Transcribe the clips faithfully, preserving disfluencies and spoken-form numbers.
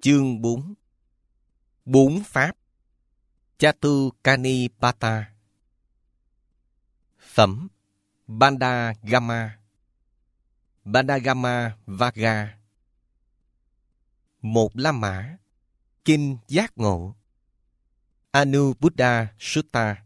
Chương bốn. Bốn Pháp. Chaturkanipata. Phẩm Bandhagama. Bandhagama Vagga. Một La Mã. Kinh Giác Ngộ. Anubuddha Sutta.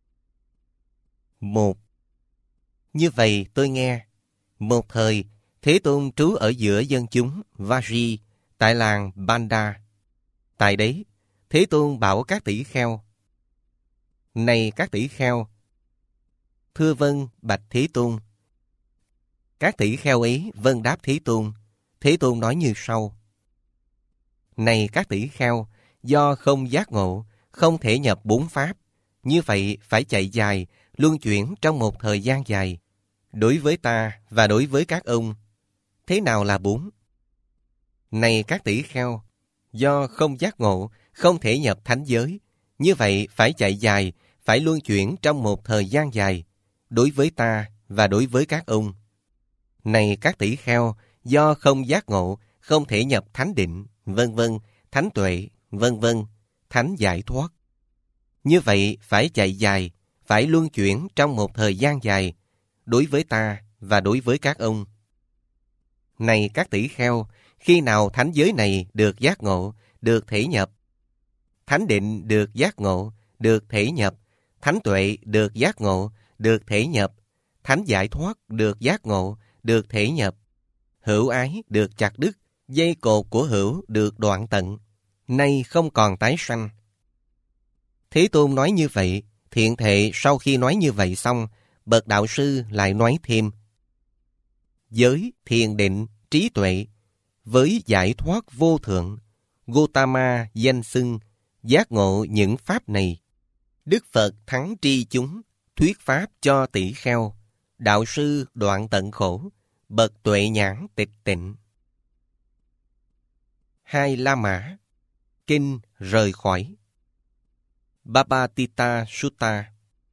Một. Như vậy tôi nghe, một thời Thế Tôn trú ở giữa dân chúng Vaji tại làng Banda. Tại đấy, Thế Tôn bảo các tỷ kheo: Này các tỷ kheo! Thưa vâng, bạch Thế Tôn. Các tỷ kheo ấy vâng đáp Thế Tôn. Thế Tôn nói như sau: Này các tỷ kheo, do không giác ngộ, không thể nhập bốn pháp, như vậy phải chạy dài, luân chuyển trong một thời gian dài. Đối với ta và đối với các ông, thế nào là bốn? Này các tỷ kheo, do không giác ngộ, không thể nhập thánh giới, như vậy phải chạy dài, phải luân chuyển trong một thời gian dài. Đối với ta và đối với các ông. Này các tỷ kheo, do không giác ngộ, không thể nhập thánh định, vân vân, thánh tuệ, vân vân, thánh giải thoát. Như vậy phải chạy dài, phải luân chuyển trong một thời gian dài, đối với ta và đối với các ông. Này các tỷ kheo, khi nào thánh giới này được giác ngộ, được thể nhập, thánh định được giác ngộ, được thể nhập, thánh tuệ được giác ngộ, được thể nhập, thánh giải thoát được giác ngộ, được thể nhập, hữu ái được chặt đứt, dây cột của hữu được đoạn tận, nay không còn tái sanh. Thế Tôn nói như vậy, thiện thệ sau khi nói như vậy xong, bậc đạo sư lại nói thêm: Giới, thiền định, trí tuệ, với giải thoát vô thượng, Gotama danh xưng, giác ngộ những pháp này. Đức Phật thắng tri chúng, thuyết pháp cho tỷ kheo, đạo sư đoạn tận khổ, bậc tuệ nhãn tịch tịnh. Hai La Mã. Kinh rời khỏi. Bhabhatita Sutta.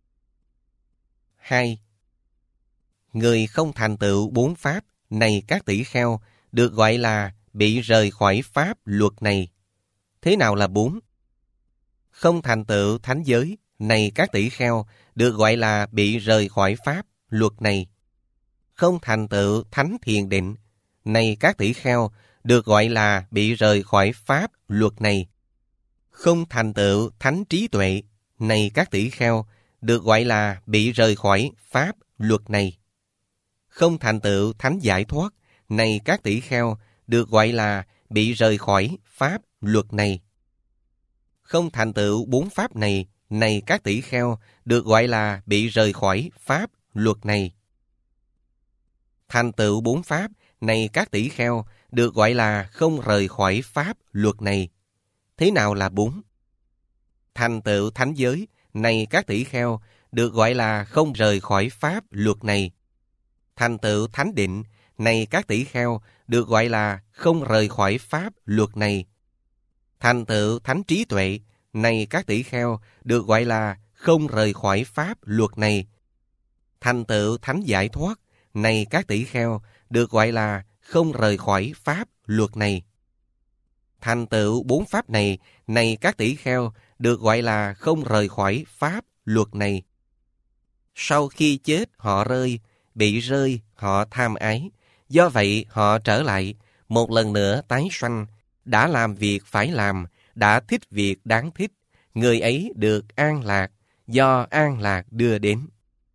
Hai. Người không thành tựu bốn pháp, này các tỷ kheo, được gọi là bị rời khỏi pháp luật này. Thế nào là bốn? Không thành tựu thánh giới, này các tỷ kheo, được gọi là bị rời khỏi pháp luật này. Không thành tựu thánh thiền định, này các tỷ kheo, được gọi là bị rời khỏi pháp luật này. Không thành tựu thánh trí tuệ, này các tỷ kheo, được gọi là bị rời khỏi pháp luật này. Không thành tựu thánh giải thoát, này các tỷ kheo, được gọi là bị rời khỏi pháp luật này. Không thành tựu bốn pháp này, này các tỷ kheo, được gọi là bị rời khỏi pháp luật này. Thành tựu bốn pháp, này các tỷ kheo, được gọi là không rời khỏi pháp luật này. Thế nào là bốn? Thành tựu thánh giới, này các tỷ kheo, được gọi là không rời khỏi pháp luật này. Thành tựu thánh định, này các tỷ kheo, được gọi là không rời khỏi pháp luật này. Thành tựu thánh trí tuệ, này các tỷ kheo, được gọi là không rời khỏi pháp luật này. Thành tựu thánh giải thoát, này các tỷ kheo, được gọi là không rời khỏi pháp luật này. Thành tựu bốn pháp này, này các tỷ kheo, được gọi là không rời khỏi pháp luật này. Sau khi chết họ rơi, bị rơi họ tham ái, do vậy họ trở lại, một lần nữa tái sanh, đã làm việc phải làm, đã thích việc đáng thích, người ấy được an lạc, do an lạc đưa đến.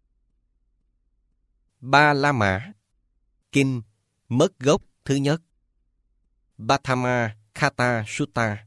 Ba La Mã. Kinh mất gốc thứ nhất. Bhatthama Khatha Sutta.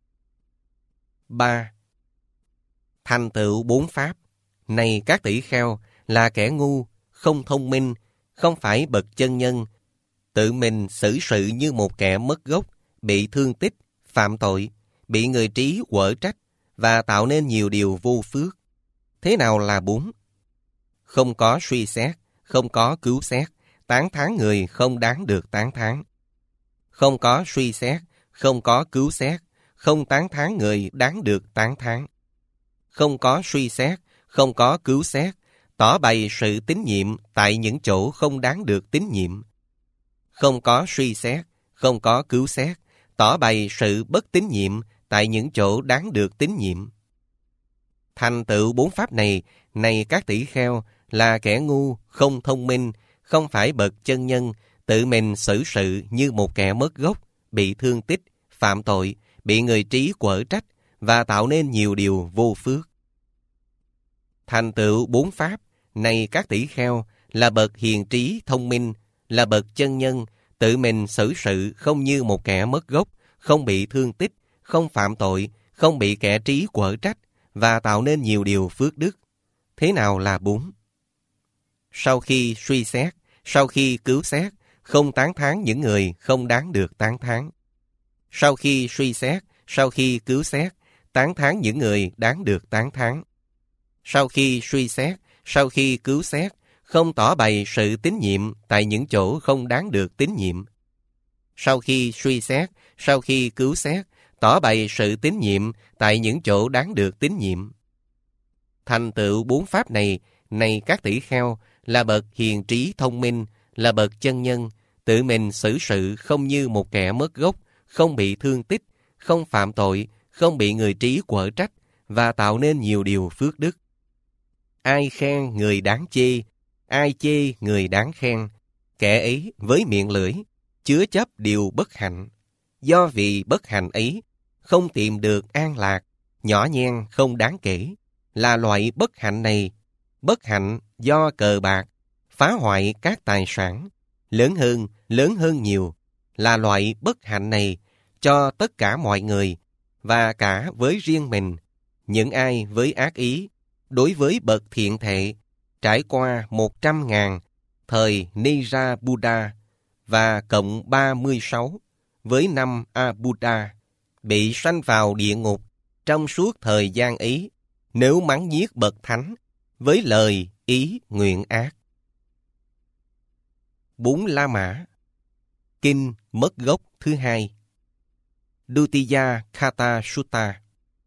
Ba. Thành tựu bốn pháp, này các tỷ kheo, là kẻ ngu, không thông minh, không phải bậc chân nhân, tự mình xử sự như một kẻ mất gốc, bị thương tích, phạm tội, bị người trí quở trách và tạo nên nhiều điều vô phước. Thế nào là bốn? Không có suy xét, không có cứu xét, tán thán người không đáng được tán thán. Không có suy xét, không có cứu xét, không tán thán người đáng được tán thán. Không có suy xét, không có cứu xét, tỏ bày sự tín nhiệm tại những chỗ không đáng được tín nhiệm. Không có suy xét, không có cứu xét, tỏ bày sự bất tín nhiệm tại những chỗ đáng được tín nhiệm. Thành tựu bốn pháp này, này các tỷ kheo, là kẻ ngu, không thông minh, không phải bậc chân nhân, tự mình xử sự như một kẻ mất gốc, bị thương tích, phạm tội, bị người trí quở trách và tạo nên nhiều điều vô phước. Thành tựu bốn pháp, này các tỷ kheo, là bậc hiền trí thông minh, là bậc chân nhân, tự mình xử sự không như một kẻ mất gốc, không bị thương tích, không phạm tội, không bị kẻ trí quở trách và tạo nên nhiều điều phước đức. Thế nào là bốn? Sau khi suy xét, sau khi cứu xét, không tán thán những người không đáng được tán thán. Sau khi suy xét, sau khi cứu xét, tán thán những người đáng được tán thán. Sau khi suy xét, sau khi cứu xét, không tỏ bày sự tín nhiệm tại những chỗ không đáng được tín nhiệm. Sau khi suy xét, sau khi cứu xét, tỏ bày sự tín nhiệm tại những chỗ đáng được tín nhiệm. Thành tựu bốn pháp này, này các tỷ kheo, là bậc hiền trí thông minh, là bậc chân nhân, tự mình xử sự không như một kẻ mất gốc, không bị thương tích, không phạm tội, không bị người trí quở trách và tạo nên nhiều điều phước đức. Ai khen người đáng chê, ai chê người đáng khen, kẻ ấy với miệng lưỡi chứa chấp điều bất hạnh. Do vì bất hạnh ấy không tìm được an lạc, nhỏ nhen không đáng kể, là loại bất hạnh này, bất hạnh do cờ bạc, phá hoại các tài sản, lớn hơn, lớn hơn nhiều, là loại bất hạnh này cho tất cả mọi người, và cả với riêng mình, những ai với ác ý, đối với bậc thiện thệ, trải qua một trăm ngàn, thời Nira Buddha, và cộng ba mươi sáu, với năm A Buddha, bị sanh vào địa ngục trong suốt thời gian ấy, nếu mắng nhiếc bậc thánh, với lời ý nguyện ác. Bốn La Mã. Kinh mất gốc thứ hai. Dutiya Kata Sutta.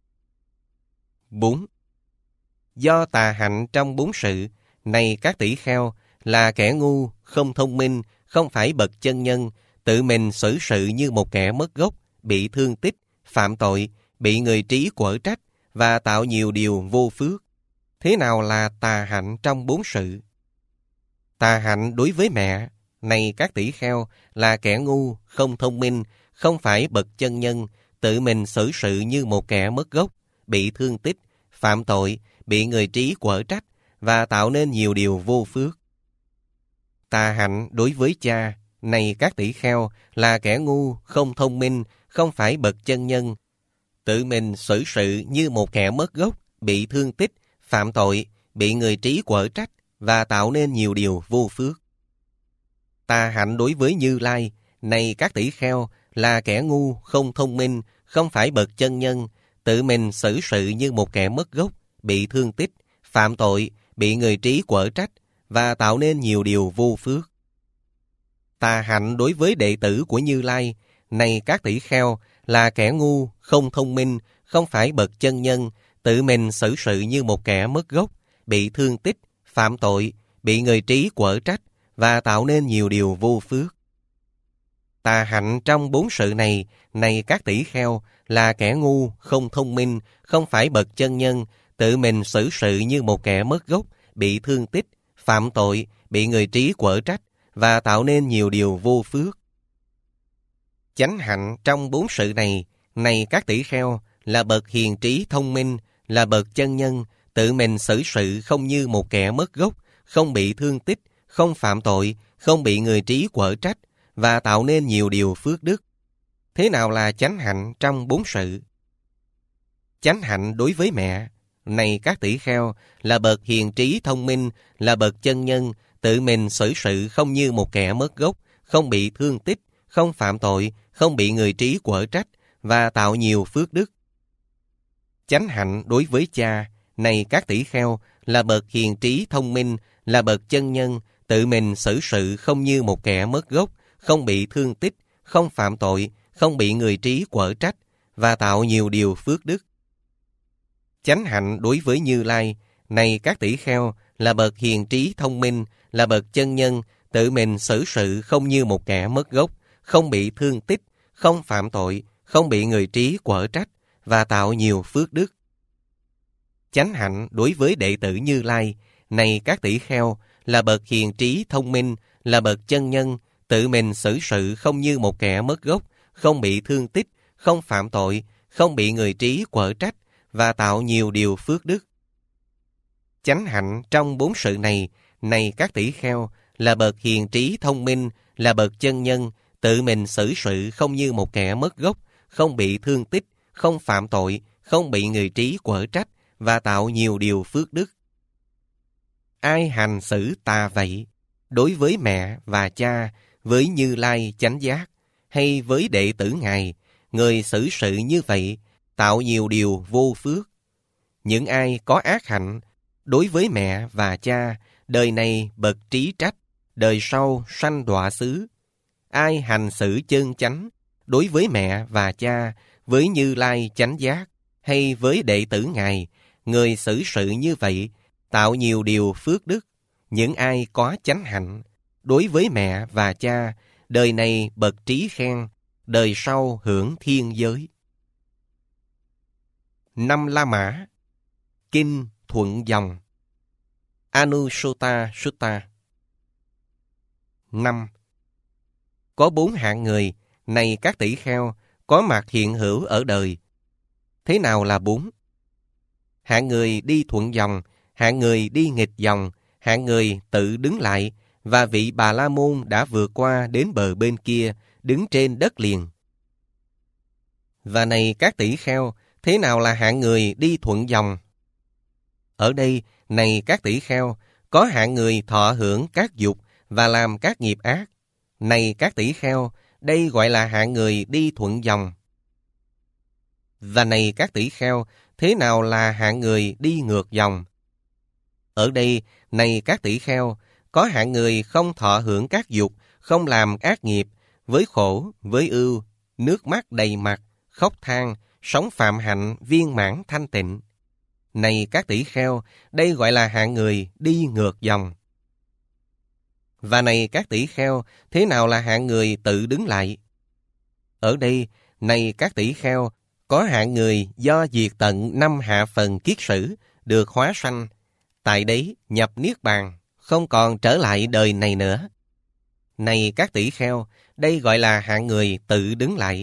Bốn. Do tà hạnh trong bốn sự, này các tỷ kheo, là kẻ ngu, không thông minh, không phải bậc chân nhân, tự mình xử sự như một kẻ mất gốc, bị thương tích, phạm tội, bị người trí quở trách và tạo nhiều điều vô phước. Thế nào là tà hạnh trong bốn sự? Tà hạnh đối với mẹ, này các tỷ kheo, là kẻ ngu, không thông minh, không phải bậc chân nhân, tự mình xử sự như một kẻ mất gốc, bị thương tích, phạm tội, bị người trí quở trách và tạo nên nhiều điều vô phước. Tà hạnh đối với cha, này các tỷ kheo, là kẻ ngu, không thông minh, không phải bậc chân nhân, tự mình xử sự như một kẻ mất gốc, bị thương tích, phạm tội, bị người trí quở trách và tạo nên nhiều điều vô phước. Tà hạnh đối với Như Lai, này các tỷ kheo, là kẻ ngu, không thông minh, không phải bậc chân nhân, tự mình xử sự như một kẻ mất gốc, bị thương tích, phạm tội, bị người trí quở trách và tạo nên nhiều điều vô phước. Tà hạnh đối với đệ tử của Như Lai, này các tỷ kheo, là kẻ ngu, không thông minh, không phải bậc chân nhân, tự mình xử sự như một kẻ mất gốc, bị thương tích, phạm tội, bị người trí quở trách và tạo nên nhiều điều vô phước. Tà hạnh trong bốn sự này, này các tỷ kheo, là kẻ ngu, không thông minh, không phải bậc chân nhân, tự mình xử sự như một kẻ mất gốc, bị thương tích, phạm tội, bị người trí quở trách và tạo nên nhiều điều vô phước. Chánh hạnh trong bốn sự này, này các tỷ kheo, là bậc hiền trí thông minh, là bậc chân nhân, tự mình xử sự không như một kẻ mất gốc, không bị thương tích, không phạm tội, không bị người trí quở trách và tạo nên nhiều điều phước đức. Thế nào là chánh hạnh trong bốn sự? Chánh hạnh đối với mẹ, này các tỷ kheo, là bậc hiền trí thông minh, là bậc chân nhân, tự mình xử sự không như một kẻ mất gốc, không bị thương tích, không phạm tội, không bị người trí quở trách và tạo nhiều phước đức. Chánh hạnh đối với cha, này các tỷ kheo, là bậc hiền trí thông minh, là bậc chân nhân, tự mình xử sự không như một kẻ mất gốc, không bị thương tích, không phạm tội, không bị người trí quở trách và tạo nhiều điều phước đức. Chánh hạnh đối với Như Lai, này các tỷ kheo, là bậc hiền trí thông minh, là bậc chân nhân, tự mình xử sự không như một kẻ mất gốc, không bị thương tích, không phạm tội, không bị người trí quở trách và tạo nhiều phước đức. Chánh hạnh đối với đệ tử Như Lai, này các tỷ kheo, là bậc hiền trí thông minh, là bậc chân nhân, tự mình xử sự không như một kẻ mất gốc, không bị thương tích, không phạm tội, không bị người trí quở trách và tạo nhiều điều phước đức. Chánh hạnh trong bốn sự này, này các tỷ kheo, là bậc hiền trí thông minh, là bậc chân nhân, tự mình xử sự không như một kẻ mất gốc, không bị thương tích, không phạm tội, không bị người trí quở trách và tạo nhiều điều phước đức. Ai hành xử tà vậy, đối với mẹ và cha, với Như Lai chánh giác, hay với đệ tử Ngài, người xử sự như vậy, tạo nhiều điều vô phước. Những ai có ác hạnh, đối với mẹ và cha, đời này bậc trí trách, đời sau sanh đọa xứ. Ai hành xử chân chánh, đối với mẹ và cha, với Như Lai chánh giác, hay với đệ tử Ngài, người xử sự như vậy, tạo nhiều điều phước đức. Những ai có chánh hạnh, đối với mẹ và cha, đời này bậc trí khen, đời sau hưởng thiên giới. Năm La Mã. Kinh Thuận Dòng. Anussutta Sutta. Năm. Có bốn hạng người, này các tỷ kheo, có mặt hiện hữu ở đời. Thế nào là bốn? Hạng người đi thuận dòng, hạng người đi nghịch dòng, hạng người tự đứng lại, và vị Bà La Môn đã vượt qua đến bờ bên kia, đứng trên đất liền. Và này các tỷ kheo, thế nào là hạng người đi thuận dòng? Ở đây, này các tỷ kheo, có hạng người thọ hưởng các dục và làm các nghiệp ác. Này các tỷ kheo, đây gọi là hạng người đi thuận dòng. Và này các tỷ kheo, thế nào là hạng người đi ngược dòng? Ở đây, này các tỷ kheo, có hạng người không thọ hưởng các dục, không làm ác nghiệp, với khổ, với ưu, nước mắt đầy mặt, khóc than, sống phạm hạnh viên mãn thanh tịnh. Này các tỷ kheo, đây gọi là hạng người đi ngược dòng. Và này các tỷ kheo, thế nào là hạng người tự đứng lại? Ở đây, này các tỷ kheo, có hạng người do diệt tận năm hạ phần kiết sử, được hóa sanh, tại đấy nhập niết bàn, không còn trở lại đời này nữa. Này các tỷ kheo, đây gọi là hạng người tự đứng lại.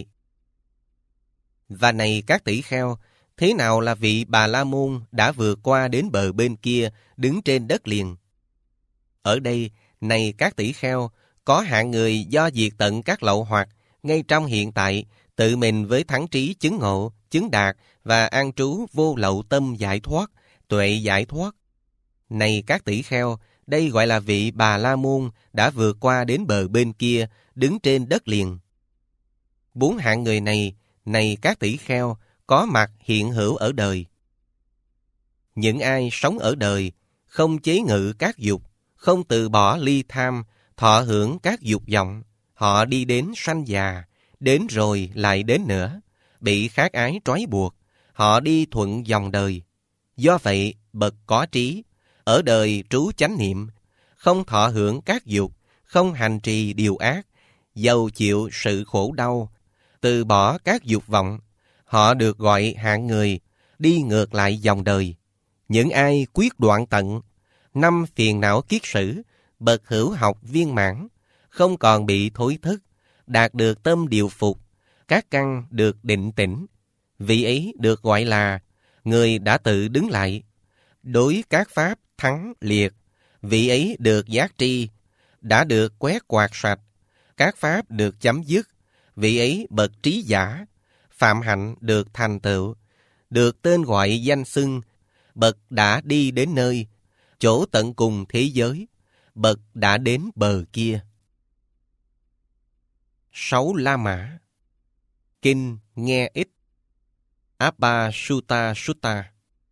Và này các tỷ kheo, thế nào là vị Bà La Môn đã vượt qua đến bờ bên kia, đứng trên đất liền? Ở đây, này các tỷ kheo, có hạng người do diệt tận các lậu hoặc, ngay trong hiện tại, tự mình với thắng trí chứng ngộ, chứng đạt và an trú vô lậu tâm giải thoát, tuệ giải thoát. Này các tỷ kheo, đây gọi là vị Bà La Môn đã vượt qua đến bờ bên kia, đứng trên đất liền. Bốn hạng người này, này các tỷ kheo, có mặt hiện hữu ở đời. Những ai sống ở đời, không chế ngự các dục, không từ bỏ ly tham, thọ hưởng các dục vọng, họ đi đến sanh già, đến rồi lại đến nữa, bị khát ái trói buộc, họ đi thuận dòng đời. Do vậy, bậc có trí, ở đời trú chánh niệm, không thọ hưởng các dục, không hành trì điều ác, dầu chịu sự khổ đau, từ bỏ các dục vọng, họ được gọi hạng người đi ngược lại dòng đời. Những ai quyết đoạn tận năm phiền não kiết sử, bậc hữu học viên mãn, không còn bị thối thức, đạt được tâm điều phục, các căn được định tĩnh, vị ấy được gọi là người đã tự đứng lại. Đối các pháp thắng liệt, vị ấy được giác tri, đã được quét quạt sạch, các pháp được chấm dứt, vị ấy bậc trí giả, phạm hạnh được thành tựu, được tên gọi danh xưng, bậc đã đi đến nơi, chỗ tận cùng thế giới, bậc đã đến bờ kia. Sáu La Mã. Kinh nghe ít. Appasutta Sutta.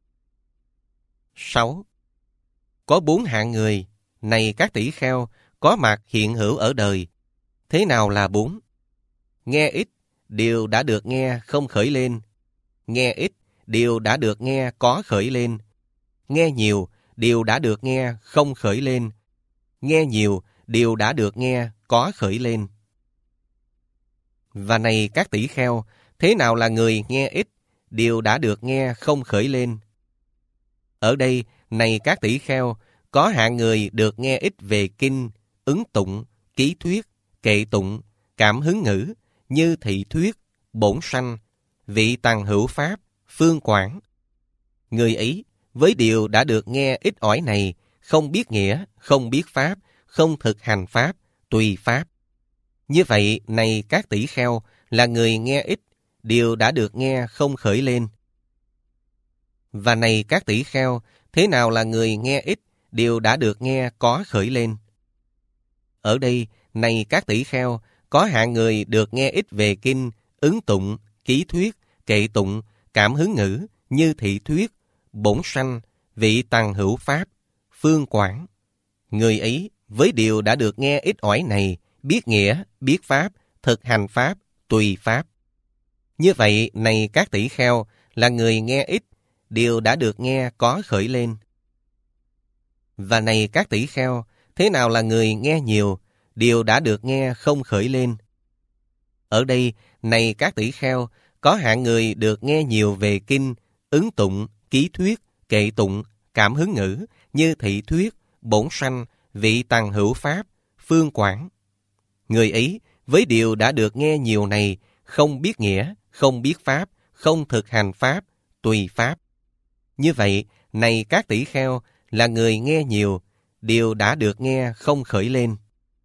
Sáu. Có bốn hạng người, này các tỷ kheo, có mặt hiện hữu ở đời. Thế nào là bốn? Nghe ít, điều đã được nghe không khởi lên. Nghe ít, điều đã được nghe có khởi lên. Nghe nhiều, điều đã được nghe không khởi lên. Nghe nhiều, điều đã được nghe có khởi lên. Và này các tỷ kheo, thế nào là người nghe ít, điều đã được nghe không khởi lên? Ở đây, này các tỷ kheo, có hạng người được nghe ít về kinh, ứng tụng, ký thuyết, kệ tụng, cảm hứng ngữ, như thị thuyết, bổn sanh, vị tằng hữu pháp, phương quảng. Người ấy, với điều đã được nghe ít ỏi này, không biết nghĩa, không biết pháp, không thực hành pháp, tùy pháp. Như vậy, này các tỷ kheo, là người nghe ít, điều đã được nghe không khởi lên. Và này các tỷ kheo, thế nào là người nghe ít, điều đã được nghe có khởi lên? Ở đây, này các tỷ kheo, có hạng người được nghe ít về kinh, ứng tụng, ký thuyết, kệ tụng, cảm hứng ngữ, như thị thuyết, bổn sanh, vị tằng hữu pháp, phương quảng. Người ấy, với điều đã được nghe ít ỏi này, biết nghĩa, biết pháp, thực hành pháp, tùy pháp. Như vậy, này các tỷ kheo, là người nghe ít, điều đã được nghe có khởi lên. Và này các tỷ kheo, thế nào là người nghe nhiều, điều đã được nghe không khởi lên? Ở đây, này các tỷ kheo, có hạng người được nghe nhiều về kinh, ứng tụng, ký thuyết, kệ tụng, cảm hứng ngữ, như thị thuyết, bổn sanh, vị tằng hữu pháp, phương quảng. Người ấy, với điều đã được nghe nhiều này, không biết nghĩa, không biết pháp, không thực hành pháp, tùy pháp. Như vậy, này các tỷ kheo, là người nghe nhiều, điều đã được nghe không khởi lên.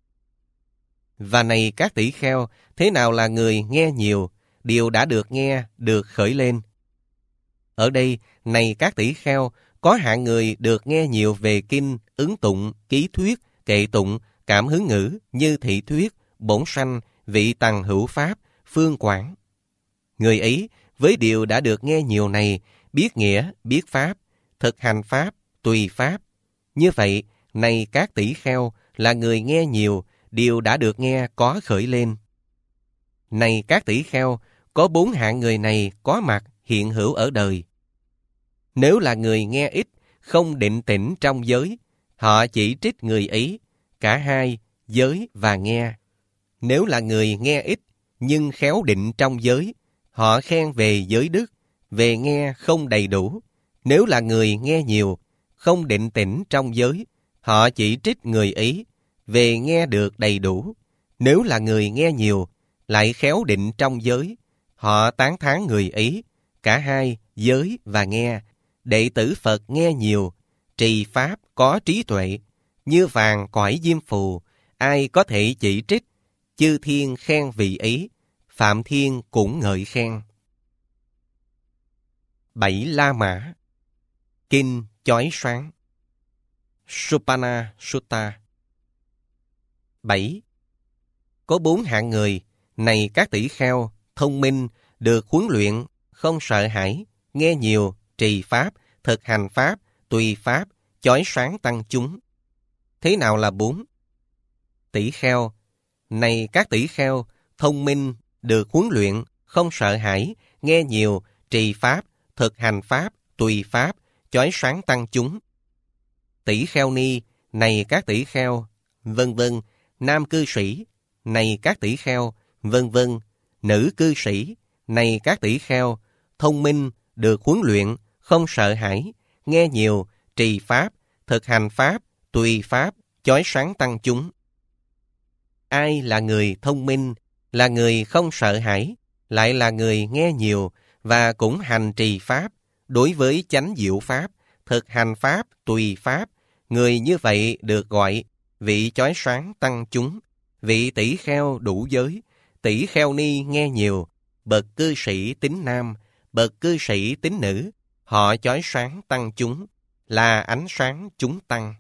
Và này các tỷ kheo, thế nào là người nghe nhiều, điều đã được nghe được khởi lên? Ở đây, này các tỷ kheo, có hạng người được nghe nhiều về kinh, ứng tụng, ký thuyết, kệ tụng, cảm hứng ngữ, như thị thuyết, bổn sanh, vị tằng hữu pháp, phương quảng. Người ấy, với điều đã được nghe nhiều này, biết nghĩa, biết pháp, thực hành pháp, tùy pháp. Như vậy, này các tỷ kheo, là người nghe nhiều, điều đã được nghe có khởi lên. Này các tỷ kheo, có bốn hạng người này có mặt hiện hữu ở đời. Nếu là người nghe ít, không định tĩnh trong giới, họ chỉ trích người ấy, cả hai, giới và nghe. Nếu là người nghe ít, nhưng khéo định trong giới, họ khen về giới đức, về nghe không đầy đủ. Nếu là người nghe nhiều, không định tĩnh trong giới, họ chỉ trích người ấy, về nghe được đầy đủ. Nếu là người nghe nhiều, lại khéo định trong giới, họ tán thán người ấy, cả hai, giới và nghe. Đệ tử Phật nghe nhiều, trì pháp có trí tuệ, như vàng cõi diêm phù, ai có thể chỉ trích, chư thiên khen vị ấy, Phạm Thiên cũng ngợi khen. Bảy La Mã. Kinh chói sáng. Supana Sutta. Bảy. Có bốn hạng người, này các tỷ kheo, thông minh, được huấn luyện, không sợ hãi, nghe nhiều, trì pháp, thực hành pháp, tùy pháp, chói sáng tăng chúng. Thế nào là bốn? Tỷ kheo. Này các tỷ kheo, thông minh, được huấn luyện, không sợ hãi, nghe nhiều, trì pháp, thực hành pháp, tùy pháp, chói sáng tăng chúng. Tỷ kheo ni, này các tỷ kheo, vân vân, nam cư sĩ, này các tỷ kheo, vân vân, nữ cư sĩ, này các tỷ kheo, thông minh, được huấn luyện, không sợ hãi, nghe nhiều, trì pháp, thực hành pháp, tùy pháp, chói sáng tăng chúng. Ai là người thông minh, là người không sợ hãi, lại là người nghe nhiều và cũng hành trì pháp, đối với chánh diệu pháp, thực hành pháp, tùy pháp, người như vậy được gọi vị chói sáng tăng chúng, vị tỷ kheo đủ giới, tỷ kheo ni nghe nhiều, bậc cư sĩ tín nam, bậc cư sĩ tín nữ, họ chói sáng tăng chúng, là ánh sáng chúng tăng.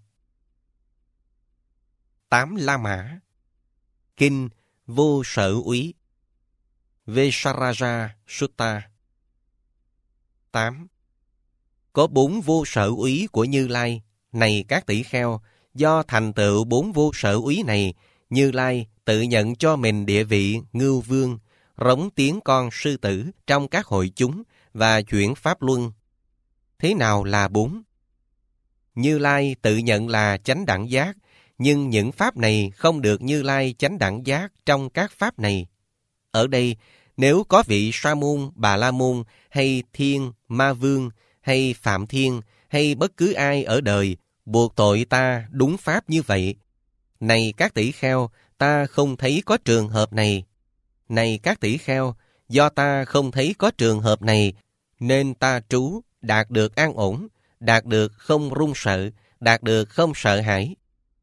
Tám La Mã. Kinh Vô Sở Úy. Vesaraja Sutta. Tám. Có bốn vô sở úy của Như Lai, này các tỷ kheo, do thành tựu bốn vô sở úy này, Như Lai tự nhận cho mình địa vị ngưu vương, rống tiếng con sư tử trong các hội chúng và chuyển pháp luân. Thế nào là bốn? Như Lai tự nhận là chánh đẳng giác, nhưng những pháp này không được Như Lai chánh đẳng giác trong các pháp này. Ở đây, nếu có vị Sa môn, Bà La môn, hay Thiên, Ma Vương, hay Phạm Thiên, hay bất cứ ai ở đời buộc tội ta đúng pháp như vậy, này các tỷ kheo, ta không thấy có trường hợp này. Này các tỷ kheo, do ta không thấy có trường hợp này, nên ta trú, đạt được an ổn, đạt được không run sợ, đạt được không sợ hãi.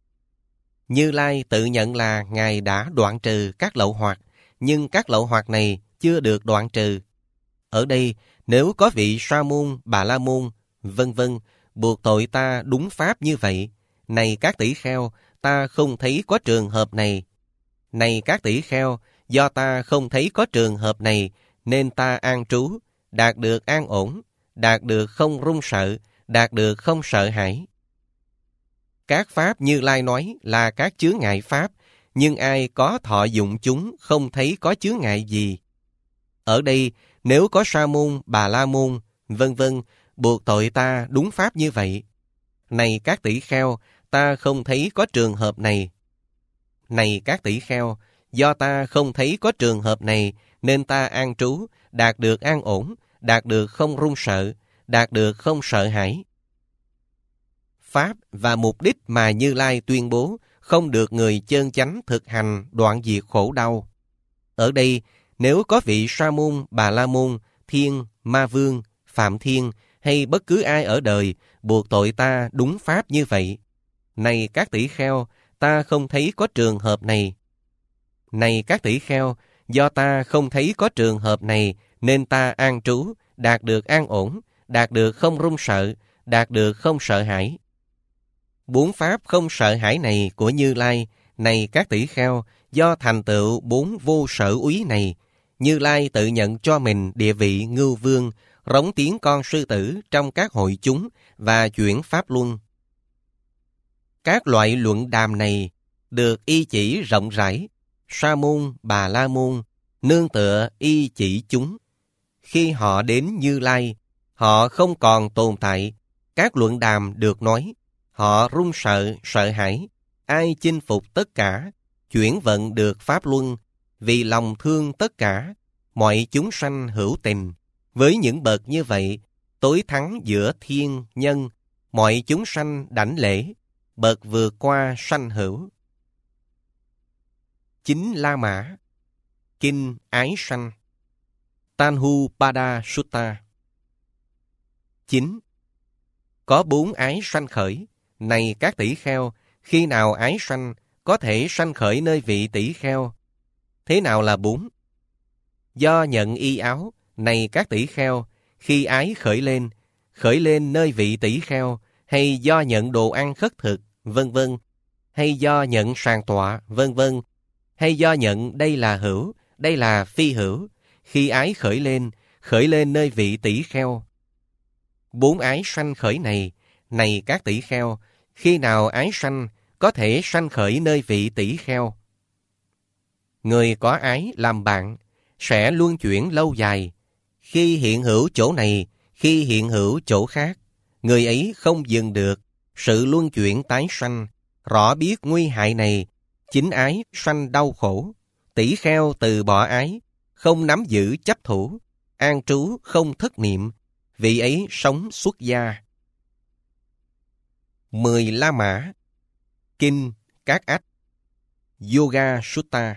Như Lai tự nhận là Ngài đã đoạn trừ các lậu hoặc, nhưng các lậu hoặc này chưa được đoạn trừ. Ở đây, nếu có vị Sa môn, Bà La môn, vân vân buộc tội ta đúng pháp như vậy, này các tỷ kheo, ta không thấy có trường hợp này. Này các tỷ kheo, do ta không thấy có trường hợp này, nên ta an trú, đạt được an ổn, đạt được không run sợ, đạt được không sợ hãi. Các pháp Như Lai nói là các chướng ngại pháp, nhưng ai có thọ dụng chúng không thấy có chướng ngại gì. Ở đây, nếu có Sa môn, Bà La môn, vân vân buộc tội ta đúng pháp như vậy, này các tỷ kheo, ta không thấy có trường hợp này. Này các tỷ kheo, do ta không thấy có trường hợp này, nên ta an trú, đạt được an ổn, đạt được không run sợ, đạt được không sợ hãi. Pháp và mục đích mà Như Lai tuyên bố không được người chân chánh thực hành đoạn diệt khổ đau. Ở đây, nếu có vị Sa môn, Bà La môn, Thiên, Ma Vương, Phạm Thiên, hay bất cứ ai ở đời buộc tội ta đúng pháp như vậy, này các tỷ kheo, ta không thấy có trường hợp này. Này các tỷ kheo, do ta không thấy có trường hợp này, nên ta an trú, đạt được an ổn, đạt được không run sợ, đạt được không sợ hãi. Bốn pháp không sợ hãi này của Như Lai, này các tỷ kheo, do thành tựu bốn vô sở úy này, Như Lai tự nhận cho mình địa vị ngưu vương, rống tiếng con sư tử trong các hội chúng và chuyển pháp luân. Các loại luận đàm này được y chỉ rộng rãi, Sa môn, Bà La môn nương tựa y chỉ chúng. Khi họ đến Như Lai, họ không còn tồn tại. Các luận đàm được nói, họ run sợ, sợ hãi. Ai chinh phục tất cả, chuyển vận được pháp luân, vì lòng thương tất cả, mọi chúng sanh hữu tình. Với những bậc như vậy, tối thắng giữa thiên nhân, mọi chúng sanh đảnh lễ, bậc vượt qua sanh hữu. Chính La Mã, Kinh Ái Sanh, Tanhupada Sutta. Chín. Có bốn ái sanh khởi, này các tỷ kheo, khi nào ái sanh, có thể sanh khởi nơi vị tỷ kheo. Thế nào là bốn? Do nhận y áo, này các tỷ kheo, khi ái khởi lên, khởi lên nơi vị tỷ kheo, hay do nhận đồ ăn khất thực, vân vân, hay do nhận sàng tọa, vân vân, hay do nhận đây là hữu, đây là phi hữu, khi ái khởi lên, khởi lên nơi vị tỷ kheo. Bốn ái sanh khởi này, này các tỷ kheo, khi nào ái sanh, có thể sanh khởi nơi vị tỷ kheo. Người có ái làm bạn, sẽ luân chuyển lâu dài. Khi hiện hữu chỗ này, khi hiện hữu chỗ khác, người ấy không dừng được. Sự luân chuyển tái sanh, rõ biết nguy hại này, chính ái sanh đau khổ. Tỷ kheo từ bỏ ái, không nắm giữ chấp thủ, an trú không thất niệm, vị ấy sống xuất gia. Mười La Mã, Kinh Các Ách, Yoga Sutta.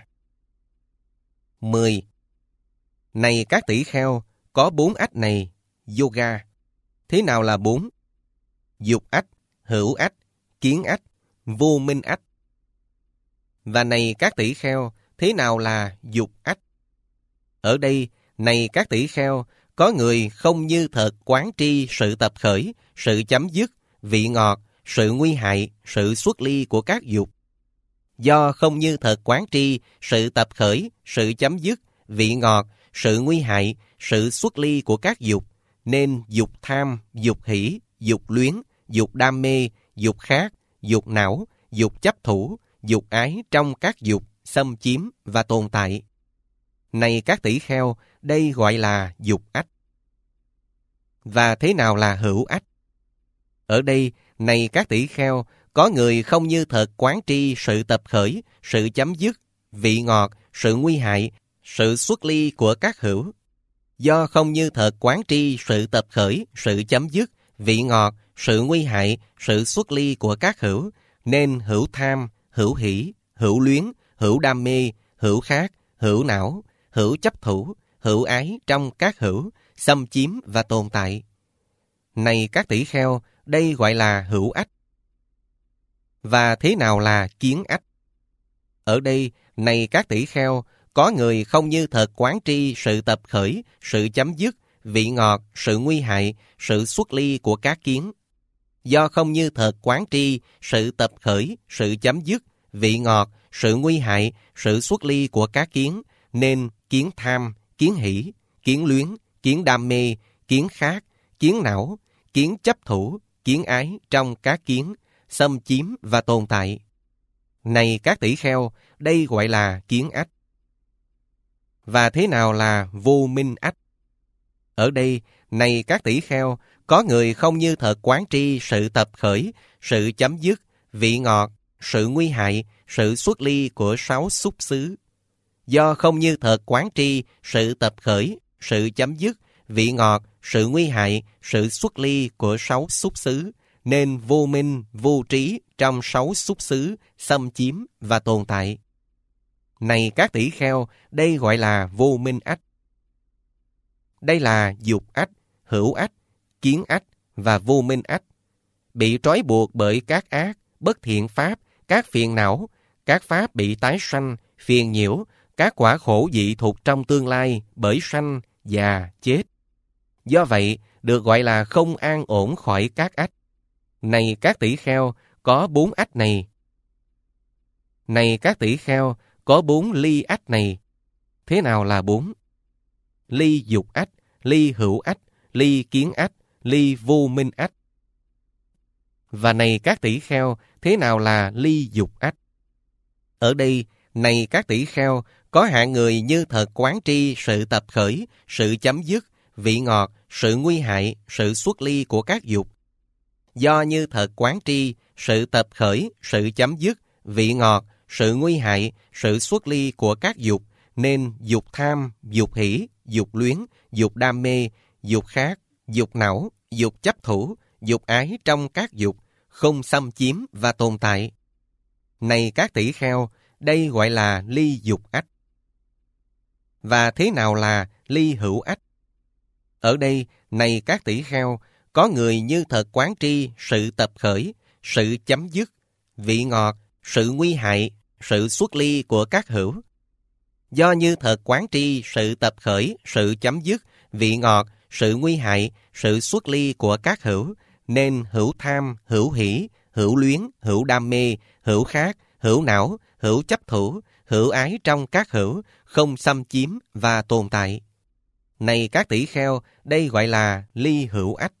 Mười. Này các tỷ kheo, có bốn ách này, yoga. Thế nào là bốn? Dục ách, hữu ách, kiến ách, vô minh ách. Và này các tỷ kheo, thế nào là dục ách? Ở đây, này các tỷ kheo, có người không như thật quán tri sự tập khởi, sự chấm dứt, vị ngọt, sự nguy hại, sự xuất ly của các dục. Do không như thật quán tri sự tập khởi, sự chấm dứt, vị ngọt, sự nguy hại, sự xuất ly của các dục, nên dục tham, dục hỷ, dục luyến, dục đam mê, dục khát, dục não, dục chấp thủ, dục ái trong các dục xâm chiếm và tồn tại. Này các tỷ kheo, đây gọi là dục ách. Và thế nào là hữu ách? Ở đây, này các tỷ kheo, có người không như thật quán tri sự tập khởi, sự chấm dứt, vị ngọt, sự nguy hại, sự xuất ly của các hữu. Do không như thật quán tri sự tập khởi, sự chấm dứt, vị ngọt, sự nguy hại, sự xuất ly của các hữu, nên hữu tham, hữu hỷ, hữu luyến, hữu đam mê, hữu khát, hữu não, hữu chấp thủ, hữu ái trong các hữu, xâm chiếm và tồn tại. Này các tỷ kheo, đây gọi là hữu ách. Và thế nào là kiến ách? Ở đây, này các tỷ kheo, có người không như thật quán tri sự tập khởi, sự chấm dứt, vị ngọt, sự nguy hại, sự xuất ly của các kiến. Do không như thật quán tri sự tập khởi, sự chấm dứt, vị ngọt, sự nguy hại, sự xuất ly của các kiến, nên kiến tham, kiến hỷ, kiến luyến, kiến đam mê, kiến khát, kiến não, kiến chấp thủ, kiến ái trong các kiến, xâm chiếm và tồn tại. Này các tỷ kheo, đây gọi là kiến ách. Và thế nào là vô minh ách? Ở đây, này các tỷ kheo, có người không như thật quán tri sự tập khởi, sự chấm dứt, vị ngọt, sự nguy hại, sự xuất ly của sáu xúc xứ. Do không như thật quán tri sự tập khởi, sự chấm dứt, vị ngọt, sự nguy hại, sự xuất ly của sáu xúc xứ, nên vô minh, vô trí trong sáu xúc xứ, xâm chiếm và tồn tại. Này các tỷ kheo, đây gọi là vô minh ách. Đây là dục ách, hữu ách, kiến ách và vô minh ách. Bị trói buộc bởi các ác, bất thiện pháp, các phiền não, các pháp bị tái sanh, phiền nhiễu, các quả khổ dị thuộc trong tương lai bởi sanh, già, chết. Do vậy, được gọi là không an ổn khỏi các ách. Này các tỷ kheo, có bốn ách này. Này các tỷ kheo, có bốn ly ách này. Thế nào là bốn? Ly dục ách, ly hữu ách, ly kiến ách, ly vô minh ách. Và này các tỷ kheo, thế nào là ly dục ách? Ở đây, này các tỷ kheo, có hạng người như thật quán tri sự tập khởi, sự chấm dứt, vị ngọt, sự nguy hại, sự xuất ly của các dục. Do như thật quán tri sự tập khởi, sự chấm dứt, vị ngọt, sự nguy hại, sự xuất ly của các dục, nên dục tham, dục hỷ, dục luyến, dục đam mê, dục khát, dục não, dục chấp thủ, dục ái trong các dục, không xâm chiếm và tồn tại. Này các tỷ kheo, đây gọi là ly dục ách. Và thế nào là ly hữu ách? Ở đây, này các tỷ kheo, có người như thật quán tri sự tập khởi, sự chấm dứt, vị ngọt, sự nguy hại, sự xuất ly của các hữu. Do như thật quán tri sự tập khởi, sự chấm dứt, vị ngọt, sự nguy hại, sự xuất ly của các hữu, nên hữu tham, hữu hỷ, hữu luyến, hữu đam mê, hữu khát, hữu não, hữu chấp thủ, hữu ái trong các hữu, không xâm chiếm và tồn tại. Này các tỷ kheo, đây gọi là ly hữu ách.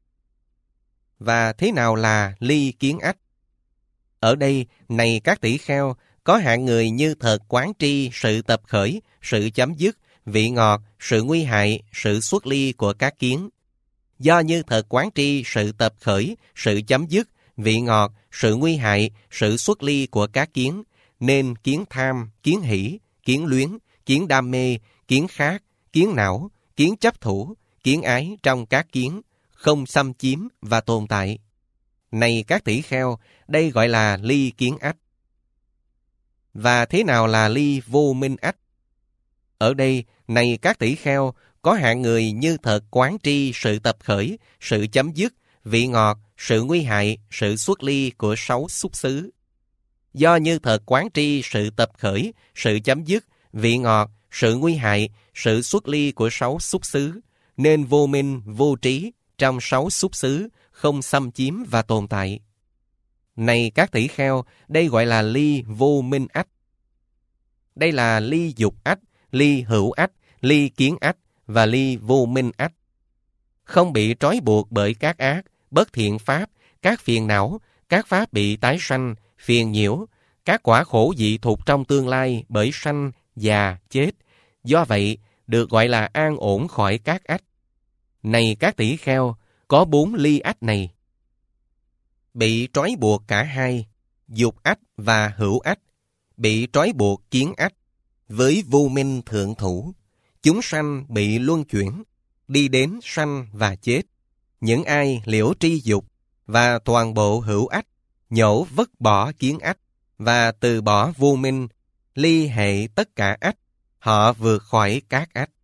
Và thế nào là ly kiến ách? Ở đây, này các tỷ kheo, có hạng người như thật quán tri sự tập khởi, sự chấm dứt, vị ngọt, sự nguy hại, sự xuất ly của các kiến. Do như thật quán tri sự tập khởi, sự chấm dứt, vị ngọt, sự nguy hại, sự xuất ly của các kiến, nên kiến tham, kiến hỷ, kiến luyến, kiến đam mê, kiến khát, kiến não, kiến chấp thủ, kiến ái trong các kiến, không xâm chiếm và tồn tại. Này các tỷ kheo, đây gọi là ly kiến ách. Và thế nào là ly vô minh ách? Ở đây, này các tỷ kheo, có hạng người như thật quán tri sự tập khởi, sự chấm dứt, vị ngọt, sự nguy hại, sự xuất ly của sáu xúc xứ. Do như thật quán tri sự tập khởi, sự chấm dứt, vị ngọt, sự nguy hại, sự xuất ly của sáu xúc xứ, nên vô minh, vô trí trong sáu xúc xứ, không xâm chiếm và tồn tại. Này các tỷ kheo, đây gọi là ly vô minh ách. Đây là ly dục ách, ly hữu ách, ly kiến ách và ly vô minh ách. Không bị trói buộc bởi các ác, bất thiện pháp, các phiền não, các pháp bị tái sanh, phiền nhiễu, các quả khổ dị thuộc trong tương lai bởi sanh, già, chết. Do vậy, được gọi là an ổn khỏi các ách. Này các tỷ kheo, có bốn ly ách này. Bị trói buộc cả hai, dục ách và hữu ách, bị trói buộc kiến ách, với vô minh thượng thủ, chúng sanh bị luân chuyển, đi đến sanh và chết. Những ai liễu tri dục và toàn bộ hữu ách, nhổ vứt bỏ kiến ách và từ bỏ vô minh, ly hệ tất cả ách, họ vượt khỏi các ách.